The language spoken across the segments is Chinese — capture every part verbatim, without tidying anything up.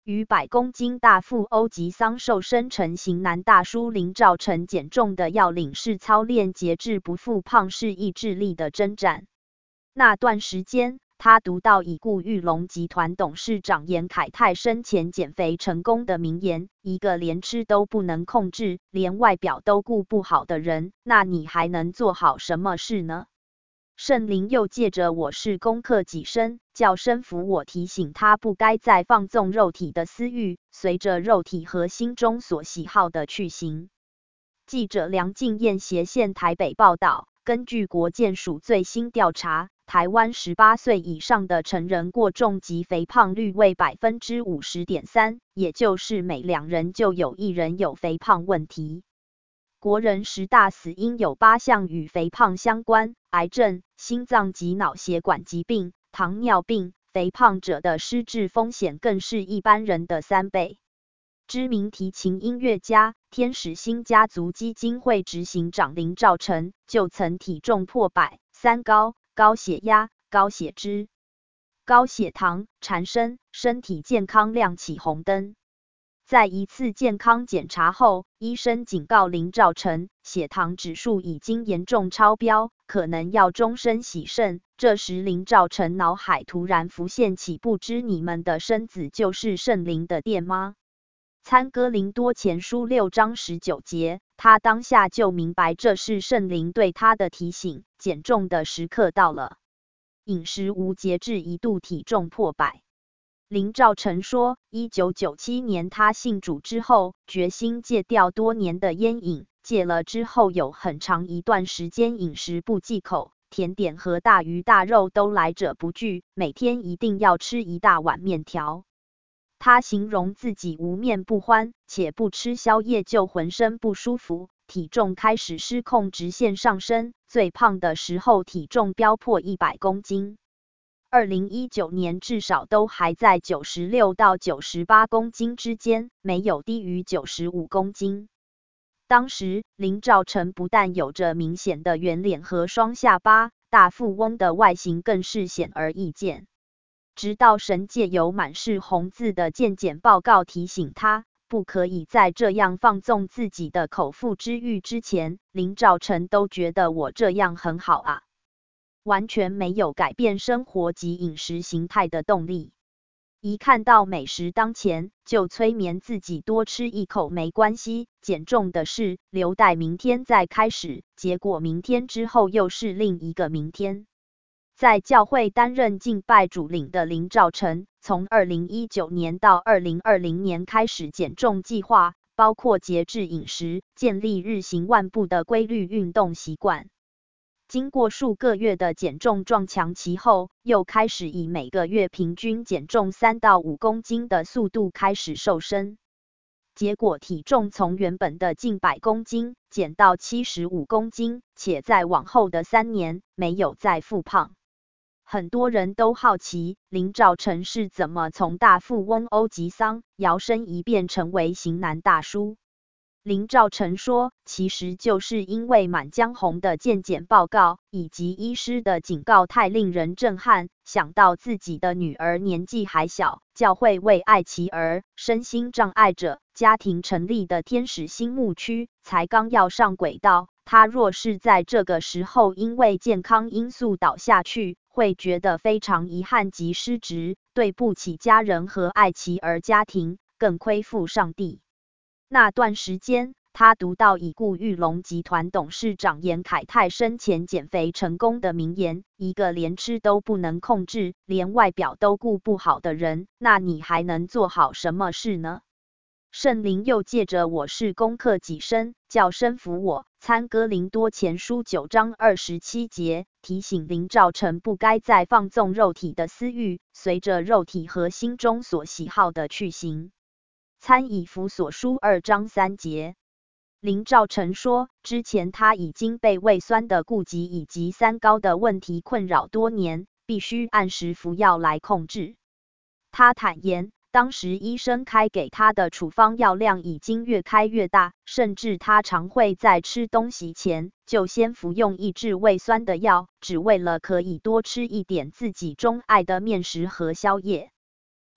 逾百公斤大腹欧吉桑瘦身成型男大叔林兆成减重的要领是操练节制不复胖是意志力的征战。那段时间，他读到已故玉龙集团董事长严凯泰生前减肥成功的名言：一个连吃都不能控制，连外表都顾不好的人，那你还能做好什么事呢？圣灵又借着我是攻克己身，叫身服我，提醒他不该再放纵肉体的私欲，随着肉体和心中所喜好的去行。记者梁敬燕斜线台北报道，根据国健署最新调查，台湾十八岁以上的成人过重及肥胖率为 百分之五十点三， 也就是每两人就有一人有肥胖问题。国人十大死因有八项与肥胖相关，癌症、心脏及脑血管疾病、糖尿病，肥胖者的失智风险更是一般人的三倍。知名提琴音乐家、天使星家族基金会执行长林兆成就曾体重破百、三高、高血压、高血脂、高血糖缠身，身体健康亮起红灯。在一次健康检查后，医生警告林兆成，血糖指数已经严重超标，可能要终身洗肾。这时林兆成脑海突然浮现起，不知你们的身子就是圣灵的殿吗？参哥林多前书六章十九节，他当下就明白这是圣灵对他的提醒，减重的时刻到了。饮食无节制，一度体重破百。林兆成说，一九九七年他信主之后，决心戒掉多年的烟瘾，戒了之后有很长一段时间饮食不忌口，甜点和大鱼大肉都来者不拒，每天一定要吃一大碗面条。他形容自己无面不欢，且不吃宵夜就浑身不舒服，体重开始失控，直线上升，最胖的时候体重飙破一百公斤。二零一九年至少都还在九十六到九十八公斤之间，没有低于九十五公斤。当时林兆成不但有着明显的圆脸和双下巴，大富翁的外形更是显而易见。直到神借由满是红字的健检报告提醒他，不可以再这样放纵自己的口腹之欲之前，林兆成都觉得我这样很好啊。完全没有改变生活及饮食形态的动力。一看到美食当前，就催眠自己多吃一口没关系，减重的事留待明天再开始，结果明天之后又是另一个明天。在教会担任敬拜主领的林兆成，从二零一九年到二零二零年开始减重计划，包括节制饮食，建立日行万步的规律运动习惯。经过数个月的减重撞墙期后，又开始以每个月平均减重三到五公斤的速度开始瘦身。结果体重从原本的近百公斤减到七十五公斤，且在往后的三年没有再复胖。很多人都好奇林兆成是怎么从大富翁欧吉桑摇身一变成为型男大叔。林兆成说，其实就是因为满江红的健检报告以及医师的警告太令人震撼，想到自己的女儿年纪还小，教会为爱其儿、身心障碍者家庭成立的天使心牧区才刚要上轨道，他若是在这个时候因为健康因素倒下去，会觉得非常遗憾及失职，对不起家人和爱其儿家庭，更亏负上帝。那段时间，他读到已故玉龙集团董事长严凯泰生前减肥成功的名言：一个连吃都不能控制，连外表都顾不好的人，那你还能做好什么事呢？圣灵又借着我是攻克己身，叫身服我。参哥林多前书九章二十七节，提醒林兆成不该再放纵肉体的私欲，随着肉体和心中所喜好的去行。参以弗所书二章三节。林兆成说，之前他已经被胃酸的痼疾以及三高的问题困扰多年，必须按时服药来控制。他坦言，当时医生开给他的处方药量已经越开越大，甚至他常会在吃东西前就先服用抑制胃酸的药，只为了可以多吃一点自己钟爱的面食和宵夜。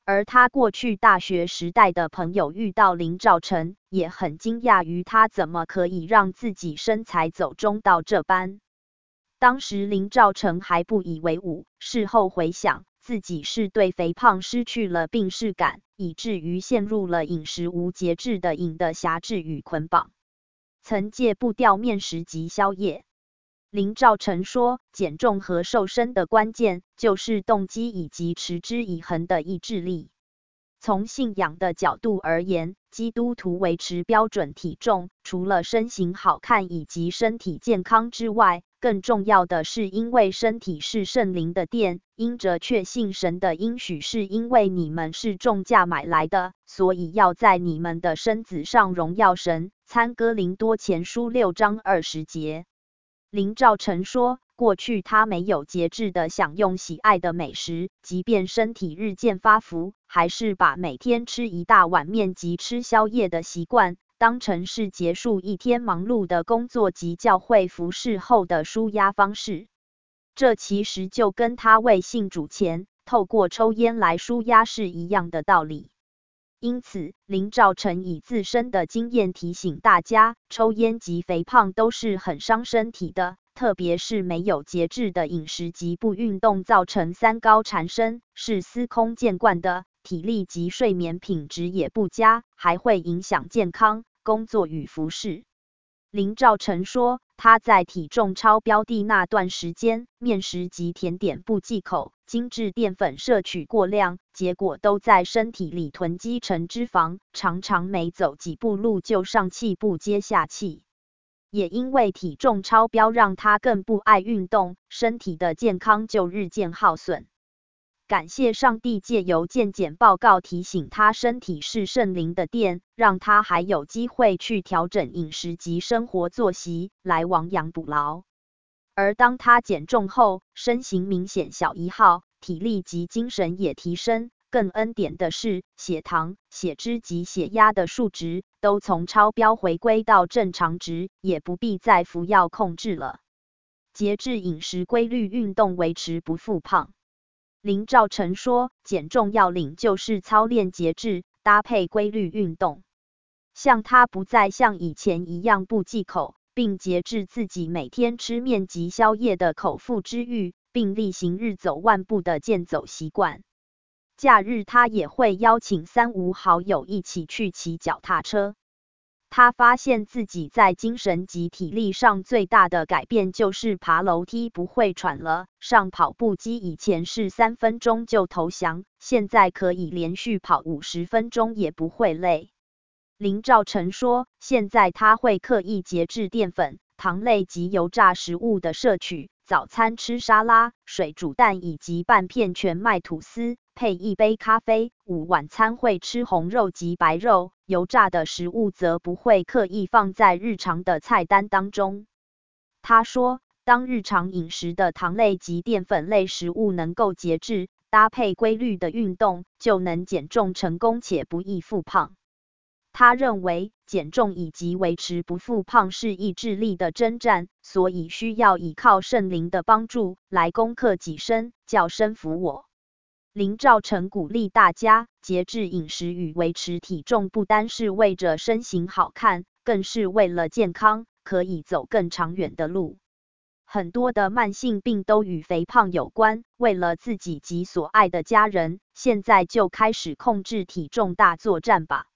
而他过去大学时代的朋友遇到林兆成，也很惊讶于他怎么可以让自己身材走中到这般。当时林兆成还不以为忤，事后回想，自己是对肥胖失去了病视感，以至于陷入了饮食无节制的瘾的辖制与捆绑，曾戒不掉面食及宵夜。林兆成说，减重和瘦身的关键就是动机以及持之以恒的意志力。从信仰的角度而言，基督徒维持标准体重，除了身形好看以及身体健康之外，更重要的是因为身体是圣灵的殿，因着确信神的应许是因为你们是重价买来的，所以要在你们的身子上荣耀神。参哥林多前书六章二十节。林兆成说，过去他没有节制的享用喜爱的美食，即便身体日渐发福，还是把每天吃一大碗面及吃宵夜的习惯当成是结束一天忙碌的工作及教会服事后的抒压方式。这其实就跟他为信主前透过抽烟来抒压是一样的道理。因此，林兆成以自身的经验提醒大家，抽烟及肥胖都是很伤身体的，特别是没有节制的饮食及不运动造成三高缠身，是司空见惯的，体力及睡眠品质也不佳，还会影响健康、工作与服事。林兆成说，他在体重超标的那段时间，面食及甜点不忌口，精致淀粉摄取过量，结果都在身体里囤积成脂肪，常常没走几步路就上气不接下气。也因为体重超标，让他更不爱运动，身体的健康就日渐耗损。感谢上帝借由健检报告提醒他身体是圣灵的殿，让他还有机会去调整饮食及生活作息，来亡羊补牢。而当他减重后，身形明显小一号，体力及精神也提升。更恩典的是，血糖、血脂及血压的数值都从超标回归到正常值，也不必再服药控制了。节制饮食、规律运动，维持不复胖。林兆成说，减重要领就是操练节制，搭配规律运动。像他不再像以前一样不忌口，并节制自己每天吃面及宵夜的口腹之欲，并例行日走万步的健走习惯。假日他也会邀请三五好友一起去骑脚踏车。他发现自己在精神及体力上最大的改变就是爬楼梯不会喘了，上跑步机以前是三分钟就投降，现在可以连续跑五十分钟也不会累。林兆成说，现在他会刻意节制淀粉、糖类及油炸食物的摄取，早餐吃沙拉、水煮蛋以及半片全麦吐司，配一杯咖啡。午晚餐会吃红肉及白肉，油炸的食物则不会刻意放在日常的菜单当中。他说，当日常饮食的糖类及淀粉类食物能够节制，搭配规律的运动，就能减重成功且不易复胖。他认为，减重以及维持不复胖是意志力的征战，所以需要依靠圣灵的帮助来攻克己身，叫身服我。林兆成鼓励大家，节制饮食与维持体重不单是为着身形好看，更是为了健康，可以走更长远的路。很多的慢性病都与肥胖有关，为了自己及所爱的家人，现在就开始控制体重大作战吧。